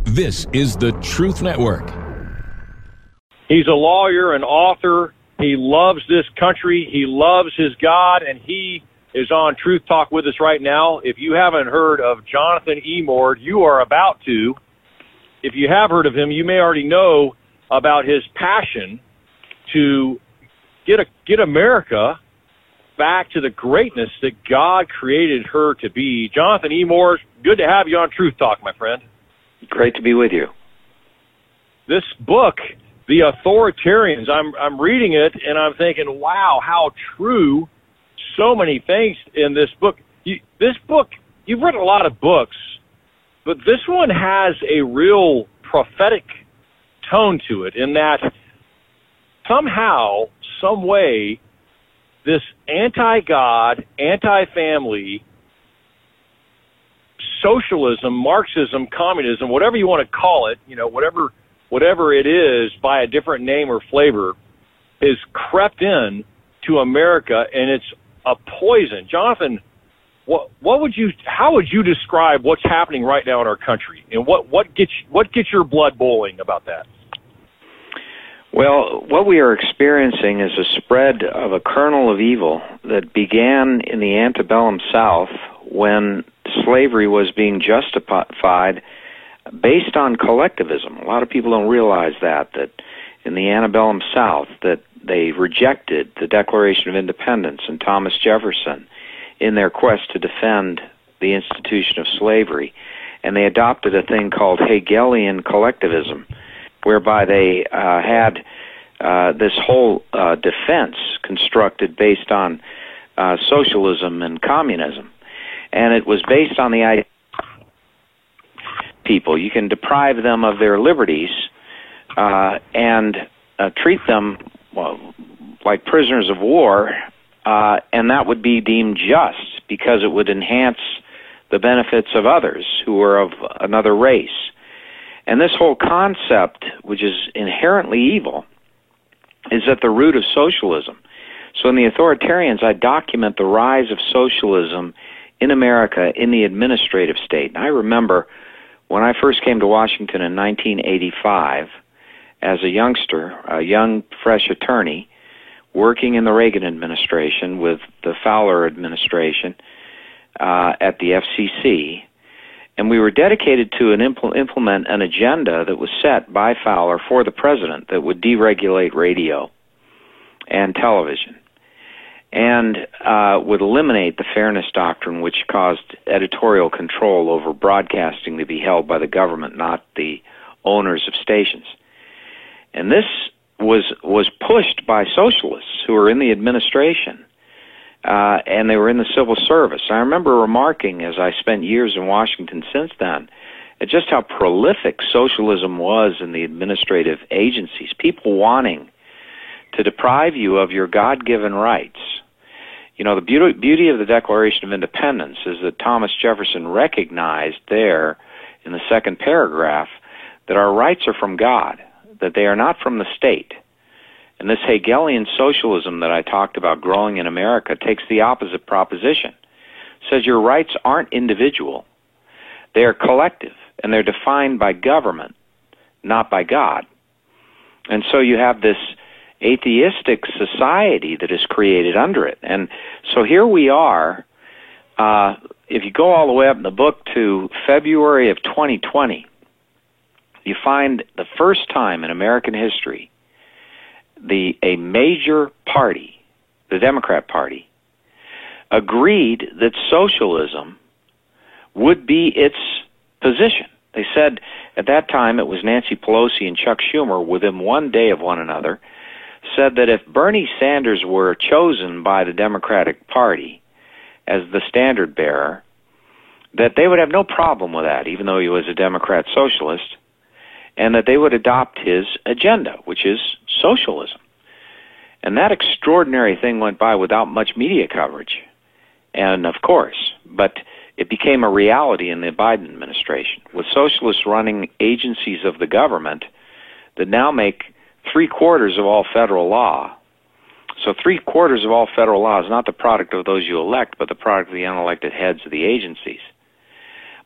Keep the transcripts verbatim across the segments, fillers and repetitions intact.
This is the Truth Network. He's a lawyer, an author. He loves this country. He loves his God, and he is on Truth Talk with us right now. If you haven't heard of Jonathan Emord, you are about to. If you have heard of him, you may already know about his passion to get a, get America back to the greatness that God created her to be. Jonathan Emord, good to have you on Truth Talk, my friend. Great to be with you. This book, The Authoritarians, I'm I'm reading it, and I'm thinking, wow, how true so many things in this book. You, this book, you've read a lot of books, but this one has a real prophetic tone to it in that somehow, some way, this anti-God, anti-family, socialism, Marxism, communism, whatever you want to call it, you know, whatever whatever it is by a different name or flavor, is crept in to America, and it's a poison. Jonathan, what what would you how would you describe what's happening right now in our country, and what what gets what gets your blood boiling about that? Well, what we are experiencing is a spread of a kernel of evil that began in the antebellum South when slavery was being justified based on collectivism. A lot of people don't realize that, that in the antebellum South, that they rejected the Declaration of Independence and Thomas Jefferson in their quest to defend the institution of slavery, and they adopted a thing called Hegelian collectivism, whereby they uh, had uh, this whole uh, defense constructed based on uh, socialism and communism. And it was based on the idea people. You can deprive them of their liberties uh, and uh, treat them well, like prisoners of war, uh, and that would be deemed just because it would enhance the benefits of others who are of another race. And this whole concept, which is inherently evil, is at the root of socialism. So in The Authoritarians, I document the rise of socialism in America in the administrative state. And I remember when I first came to Washington in nineteen eighty-five, as a youngster, a young, fresh attorney, working in the Reagan administration with the Fowler administration uh, at the F C C, and we were dedicated to an impl- implement an agenda that was set by Fowler for the president that would deregulate radio and television and uh, would eliminate the fairness doctrine, which caused editorial control over broadcasting to be held by the government, not the owners of stations. And this was was pushed by socialists who were in the administration, uh, and they were in the civil service. I remember remarking, as I spent years in Washington since then, at just how prolific socialism was in the administrative agencies, people wanting to deprive you of your God-given rights. You know, the beauty, beauty of the Declaration of Independence is that Thomas Jefferson recognized there in the second paragraph that our rights are from God, that they are not from the state. And this Hegelian socialism that I talked about growing in America takes the opposite proposition. It says your rights aren't individual. They are collective, and they're defined by government, not by God. And so you have this atheistic society that is created under it. And so here we are. Uh, if you go all the way up in the book to February of twenty twenty, you find the first time in American history the a major party, the Democrat Party, agreed that socialism would be its position. They said at that time it was Nancy Pelosi and Chuck Schumer within one day of one another, said that if Bernie Sanders were chosen by the Democratic Party as the standard bearer, that they would have no problem with that, even though he was a Democrat socialist, and that they would adopt his agenda, which is socialism. And that extraordinary thing went by without much media coverage. And of course, but it became a reality in the Biden administration, with socialists running agencies of the government that now make three-quarters of all federal law. So three-quarters of all federal law is not the product of those you elect, but the product of the unelected heads of the agencies.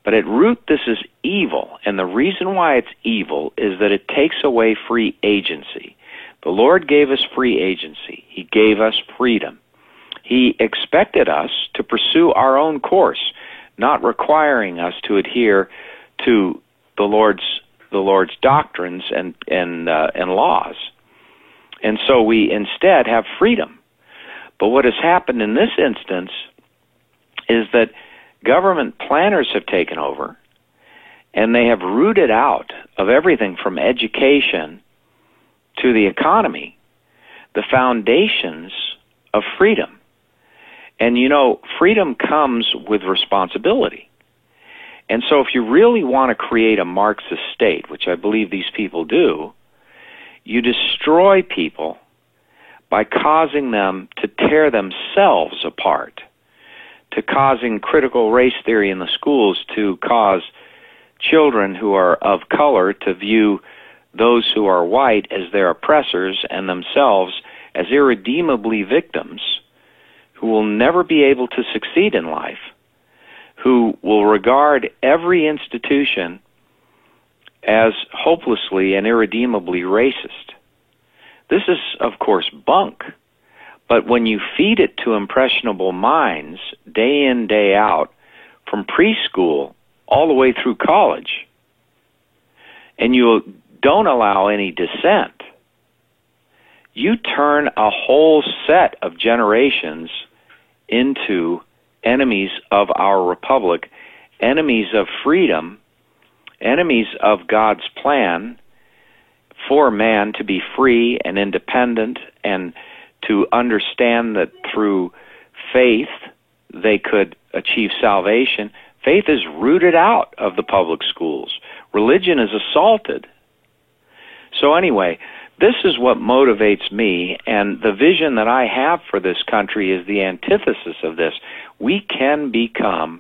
But at root, this is evil, and the reason why it's evil is that it takes away free agency. The Lord gave us free agency. He gave us freedom. He expected us to pursue our own course, not requiring us to adhere to the Lord's the Lord's doctrines and and uh, and laws. And so we instead have freedom. But what has happened in this instance is that government planners have taken over, and they have rooted out of everything from education to the economy the foundations of freedom. And you know, freedom comes with responsibility. And so if you really want to create a Marxist state, which I believe these people do, you destroy people by causing them to tear themselves apart, to causing critical race theory in the schools to cause children who are of color to view those who are white as their oppressors and themselves as irredeemably victims who will never be able to succeed in life, who will regard every institution as hopelessly and irredeemably racist. This is, of course, bunk. But when you feed it to impressionable minds day in, day out, from preschool all the way through college, and you don't allow any dissent, you turn a whole set of generations into enemies of our republic, enemies of freedom, enemies of God's plan for man to be free and independent and to understand that through faith they could achieve salvation. Faith is rooted out of the public schools. Religion is assaulted. So anyway, this is what motivates me, and the vision that I have for this country is the antithesis of this. We can become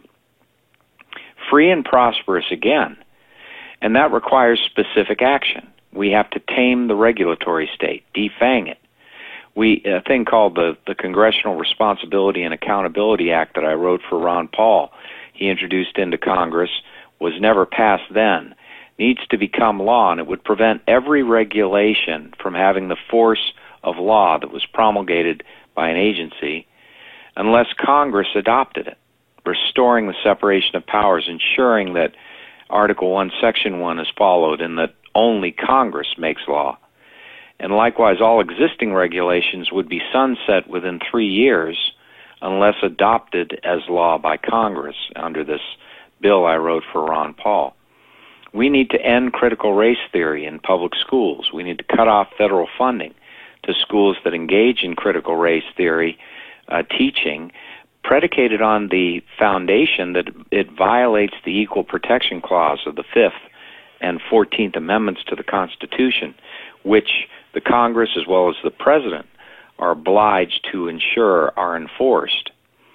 free and prosperous again, and that requires specific action. We have to tame the regulatory state, defang it. We a thing called the, the Congressional Responsibility and Accountability Act that I wrote for Ron Paul, he introduced into Congress, was never passed then, needs to become law, and it would prevent every regulation from having the force of law that was promulgated by an agency unless Congress adopted it, restoring the separation of powers, ensuring that Article one, Section one is followed, and that only Congress makes law. And likewise, all existing regulations would be sunset within three years unless adopted as law by Congress under this bill I wrote for Ron Paul. We need to end critical race theory in public schools. We need to cut off federal funding to schools that engage in critical race theory uh, teaching, predicated on the foundation that it violates the Equal Protection Clause of the Fifth and Fourteenth Amendments to the Constitution, which the Congress as well as the President are obliged to ensure are enforced.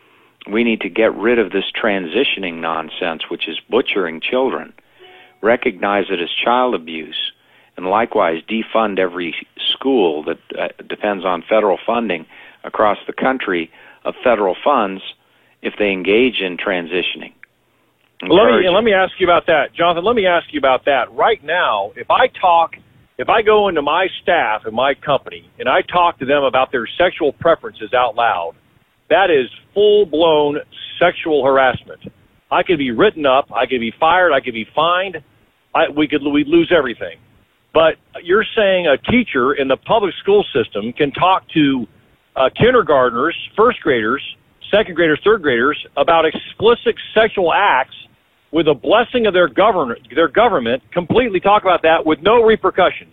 We need to get rid of this transitioning nonsense, which is butchering children, recognize it as child abuse, and likewise defund every school that uh, depends on federal funding across the country of federal funds if they engage in transitioning. Let me, let me ask you about that. Jonathan, let me ask you about that. Right now, if I talk, if I go into my staff in my company and I talk to them about their sexual preferences out loud, that is full-blown sexual harassment. I could be written up, I could be fired, I could be fined, I, we could we'd lose everything. But you're saying a teacher in the public school system can talk to uh, kindergartners, first graders, second graders, third graders about explicit sexual acts with a blessing of their government, their government, completely talk about that with no repercussions.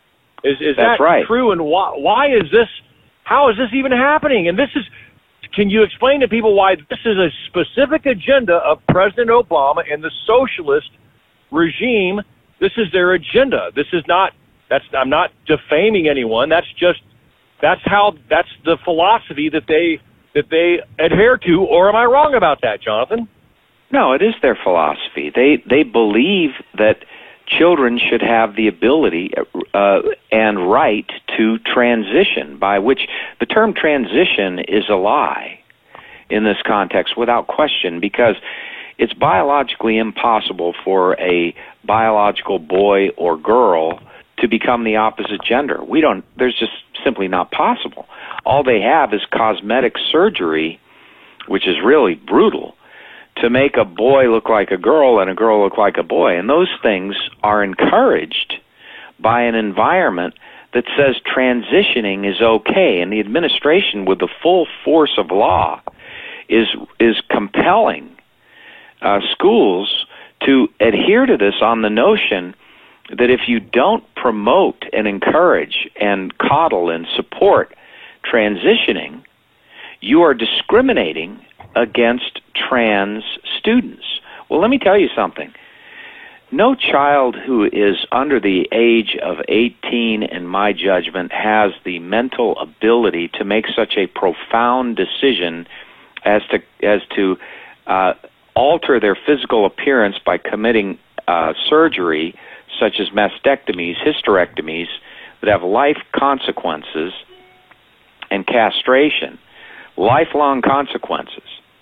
Is is That's that right. true? And why why is this? How is this even happening? And this is. Can you explain to people why this is a specific agenda of President Obama and the socialist regime? This is their agenda. This is not, that's, I'm not defaming anyone. That's just, that's how, that's the philosophy that they, that they adhere to. Or am I wrong about that, Jonathan? No, it is their philosophy. They, they believe that children should have the ability uh, and right to transition, by which the term transition is a lie in this context without question, because it's biologically impossible for a biological boy or girl to become the opposite gender. We don't, there's just simply not possible. All they have is cosmetic surgery, which is really brutal, to make a boy look like a girl and a girl look like a boy. And those things are encouraged by an environment that says transitioning is okay. And the administration, with the full force of law, is is compelling uh, schools to adhere to this on the notion that if you don't promote and encourage and coddle and support transitioning, you are discriminating against trans students. Well, let me tell you something. No child who is under the age of eighteen, in my judgment, has the mental ability to make such a profound decision as to as to uh, alter their physical appearance by committing uh, surgery, such as mastectomies, hysterectomies, that have life consequences, and castration, lifelong consequences.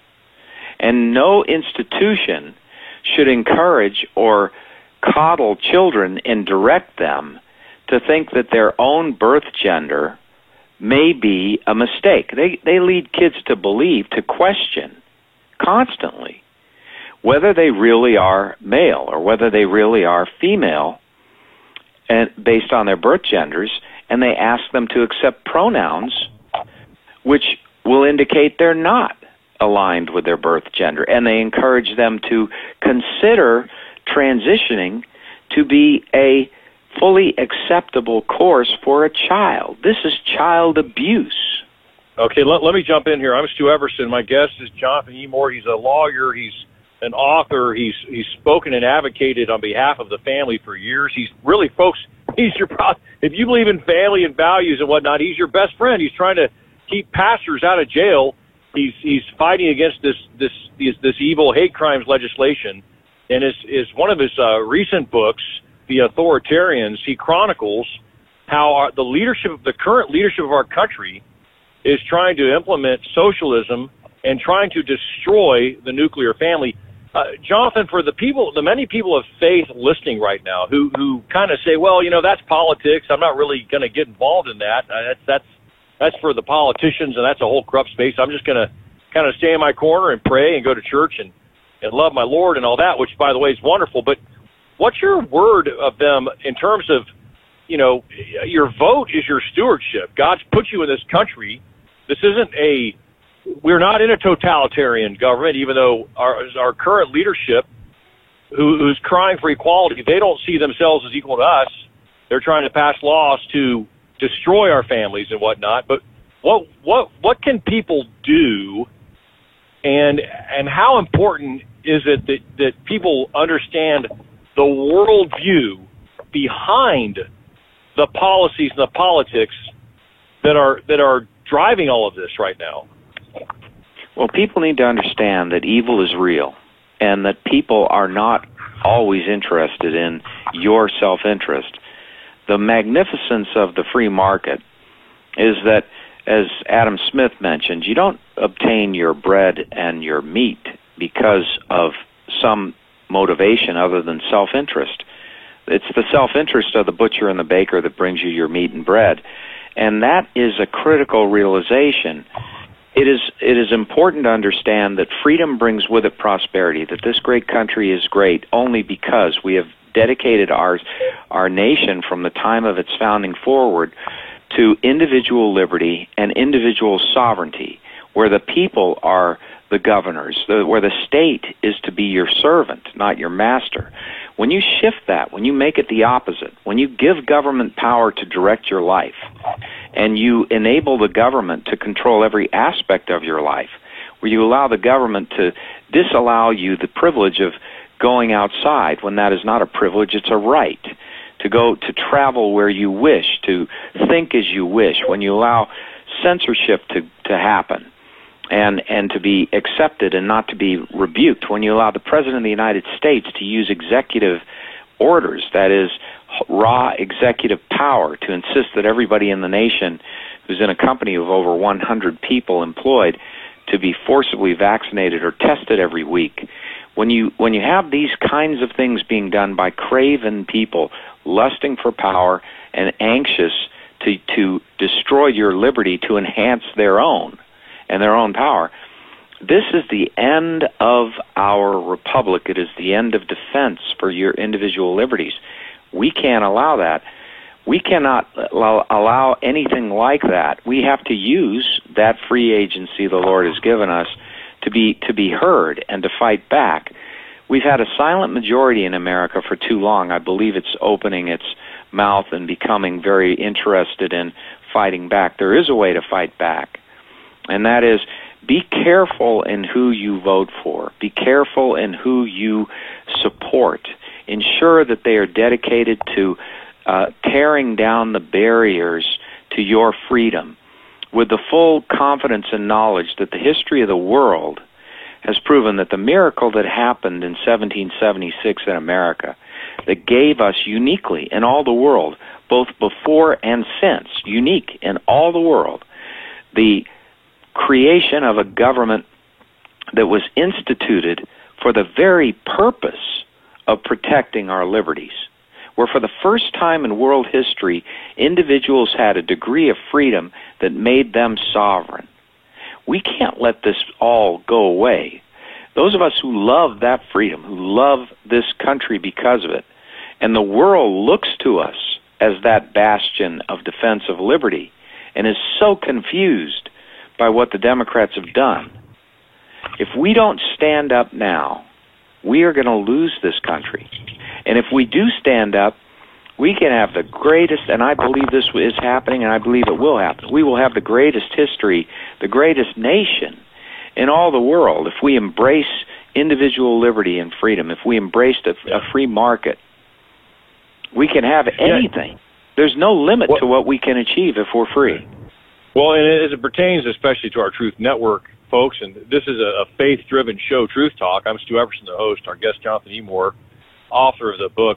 And no institution should encourage or coddle children and direct them to think that their own birth gender may be a mistake. They they lead kids to believe, to question constantly whether they really are male or whether they really are female, and based on their birth genders, and they ask them to accept pronouns which will indicate they're not aligned with their birth gender, and they encourage them to consider transitioning to be a fully acceptable course for a child. This is child abuse. Okay, let, let me jump in here. I'm Stu Everson. My guest is Jonathan E. Moore. He's a lawyer. He's an author. He's he's spoken and advocated on behalf of the family for years. He's really, folks, he's your pro- if you believe in family and values and whatnot, he's your best friend. He's trying to keep pastors out of jail. He's he's fighting against this this this, this evil hate crimes legislation. And is is one of his uh, recent books, The Authoritarians, he chronicles how our, the leadership, the current leadership of our country, is trying to implement socialism and trying to destroy the nuclear family. Uh, Jonathan, for the people, the many people of faith listening right now, who who kind of say, well, you know, that's politics. I'm not really going to get involved in that. Uh, that's that's that's for the politicians, and that's a whole corrupt space. I'm just going to kind of stay in my corner and pray and go to church and. and love my Lord and all that, which, by the way, is wonderful. But what's your word of them in terms of, you know, your vote is your stewardship. God's put you in this country. This isn't a, we're not in a totalitarian government, even though our, our current leadership, who, who's crying for equality, they don't see themselves as equal to us. They're trying to pass laws to destroy our families and whatnot. But what what what can people do, and and how important is it that, that people understand the worldview behind the policies and the politics that are that are driving all of this right now? Well, people need to understand that evil is real, and that people are not always interested in your self-interest. The magnificence of the free market is that, as Adam Smith mentioned, you don't obtain your bread and your meat because of some motivation other than self-interest. It's the self-interest of the butcher and the baker that brings you your meat and bread. And that is a critical realization. It is it is important to understand that freedom brings with it prosperity, that this great country is great only because we have dedicated our, our nation from the time of its founding forward to individual liberty and individual sovereignty, where the people are the governors, the, where the state is to be your servant, not your master. When you shift that, when you make it the opposite, when you give government power to direct your life, and you enable the government to control every aspect of your life, where you allow the government to disallow you the privilege of going outside when that is not a privilege, it's a right, to go to travel where you wish, to think as you wish, when you allow censorship to, to happen and, and to be accepted and not to be rebuked, when you allow the President of the United States to use executive orders, that is, raw executive power, to insist that everybody in the nation who's in a company of over one hundred people employed to be forcibly vaccinated or tested every week, When you when you have these kinds of things being done by craven people, lusting for power and anxious to to destroy your liberty to enhance their own and their own power, this is the end of our republic. It is the end of defense for your individual liberties. We can't allow that. We cannot allow, allow anything like that. We have to use that free agency the Lord has given us to be to be heard and to fight back. We've had a silent majority in America for too long. I believe it's opening its mouth and becoming very interested in fighting back. There is a way to fight back, and that is be careful in who you vote for. Be careful in who you support. Ensure that they are dedicated to uh, tearing down the barriers to your freedom with the full confidence and knowledge that the history of the world has proven that the miracle that happened in seventeen seventy-six in America, that gave us uniquely in all the world, both before and since, unique in all the world, the creation of a government that was instituted for the very purpose of protecting our liberties, where for the first time in world history, individuals had a degree of freedom that made them sovereign. We can't let this all go away. Those of us who love that freedom, who love this country because of it, and the world looks to us as that bastion of defense of liberty and is so confused by what the Democrats have done. If we don't stand up now, we are going to lose this country. And if we do stand up, we can have the greatest, and I believe this is happening, and I believe it will happen. We will have the greatest history, the greatest nation in all the world if we embrace individual liberty and freedom, if we embrace a, a free market. We can have anything. There's no limit well, to what we can achieve if we're free. Well, and as it pertains especially to our Truth Network, folks, and this is a, a faith-driven show, Truth Talk. I'm Stu Everson, the host. Our guest, Jonathan E. Moore, author of the book,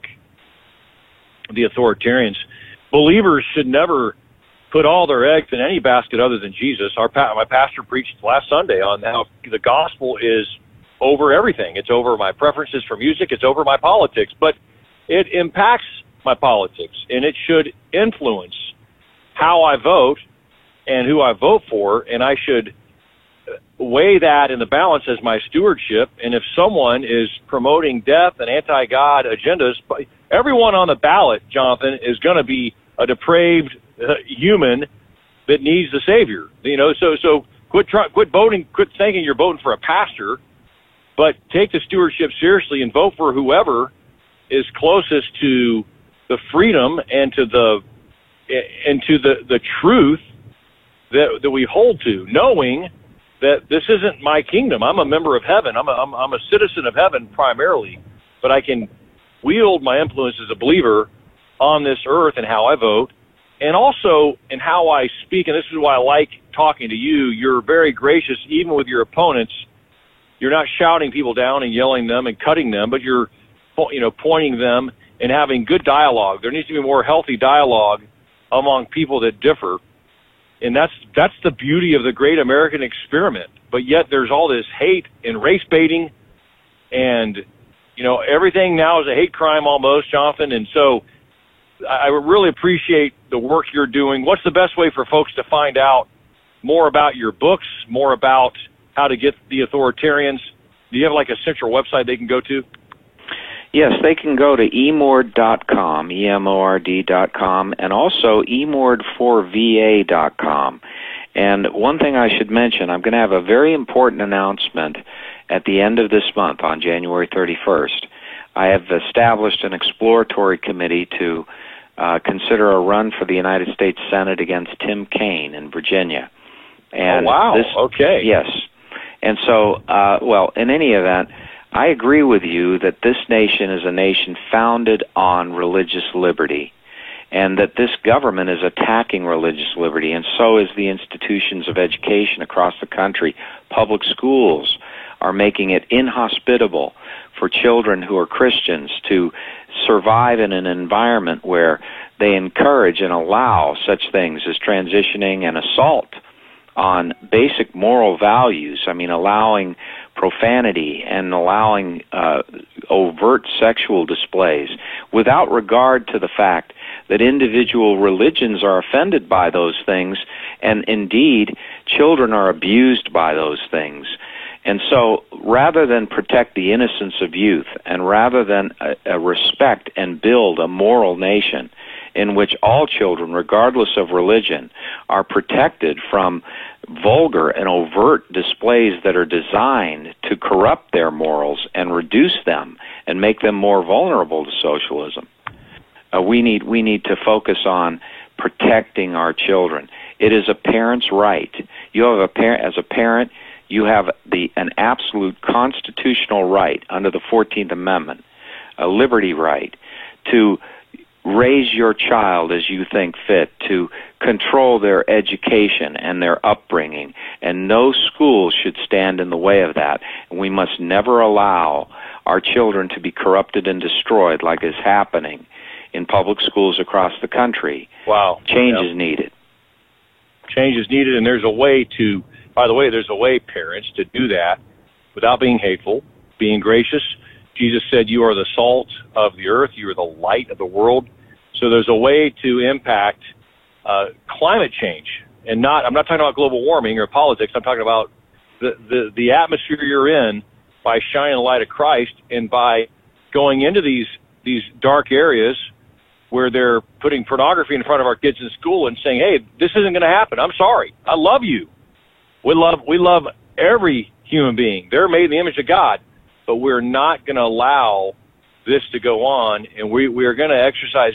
The Authoritarians. Believers should never put all their eggs in any basket other than Jesus. Our pa- my pastor preached last Sunday on how the gospel is over everything. It's over my preferences for music. It's over my politics. But it impacts my politics, and it should influence how I vote and who I vote for, and I should weigh that in the balance as my stewardship. And if someone is promoting death and anti-God agendas, everyone on the ballot, Jonathan, is going to be a depraved uh, human that needs the Savior. You know, so so quit try, quit voting, quit thinking you're voting for a pastor, but take the stewardship seriously and vote for whoever is closest to the freedom and to the and to the the truth that that we hold to, knowing that this isn't my kingdom. I'm a member of heaven. I'm a, I'm, I'm a citizen of heaven primarily, but I can wield my influence as a believer on this earth and how I vote, and also in how I speak. And this is why I like talking to you. You're very gracious, even with your opponents. You're not shouting people down and yelling them and cutting them, but you're, you know, pointing them and having good dialogue. There needs to be more healthy dialogue among people that differ. And that's that's the beauty of the great American experiment. But yet there's all this hate and race baiting, and you know everything now is a hate crime almost, Jonathan. And so I really appreciate the work you're doing. What's the best way for folks to find out more about your books, more about how to get the authoritarians? Do you have like a central website they can go to? Yes, they can go to e mord dot com, E M O R D dot com, and also e mord four v a dot com. And one thing I should mention, I'm going to have a very important announcement at the end of this month on January thirty-first. I have established an exploratory committee to uh, consider a run for the United States Senate against Tim Kaine in Virginia. And oh, wow. This, okay. Yes. And so, uh, well, in any event, I agree with you that this nation is a nation founded on religious liberty, and that this government is attacking religious liberty, and so is the institutions of education across the country. Public schools are making it inhospitable for children who are Christians to survive in an environment where they encourage and allow such things as transitioning and assault on basic moral values. I mean, allowing profanity and allowing uh, overt sexual displays without regard to the fact that individual religions are offended by those things, and indeed children are abused by those things. And so rather than protect the innocence of youth, and rather than uh, uh, respect and build a moral nation in which all children, regardless of religion, are protected from vulgar and overt displays that are designed to corrupt their morals and reduce them and make them more vulnerable to socialism, uh, we need we need to focus on protecting our children. It is a parent's right. You have a parent as a parent. You have the an absolute constitutional right under the fourteenth Amendment, a liberty right, to raise your child as you think fit, to control their education and their upbringing, and no school should stand in the way of that. And we must never allow our children to be corrupted and destroyed like is happening in public schools across the country. Wow. Change yeah. is needed. Change is needed, and there's a way to, by the way, there's a way, parents, to do that without being hateful, being gracious. Jesus said, you are the salt of the earth, you are the light of the world. So there's a way to impact uh, climate change. And not, I'm not talking about global warming or politics, I'm talking about the, the, the atmosphere you're in by shining the light of Christ and by going into these, these dark areas where they're putting pornography in front of our kids in school and saying, hey, this isn't going to happen. I'm sorry. I love you. We love, we love every human being. They're made in the image of God, but we're not going to allow this to go on, and we, we are going to exercise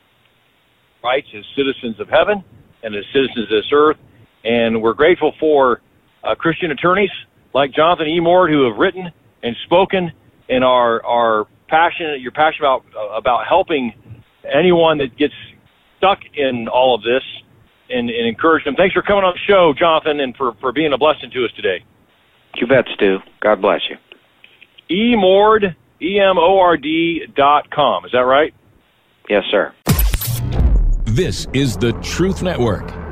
rights as citizens of heaven and as citizens of this earth. And we're grateful for uh, Christian attorneys like Jonathan E. Mord, who have written and spoken and are, are passionate, you're passionate about, uh, about helping anyone that gets stuck in all of this and, and encourage them. Thanks for coming on the show, Jonathan, and for, for being a blessing to us today. You bet, Stu. God bless you. E. Mord, E M O R D dot com. Is that right? Yes, sir. This is the Truth Network.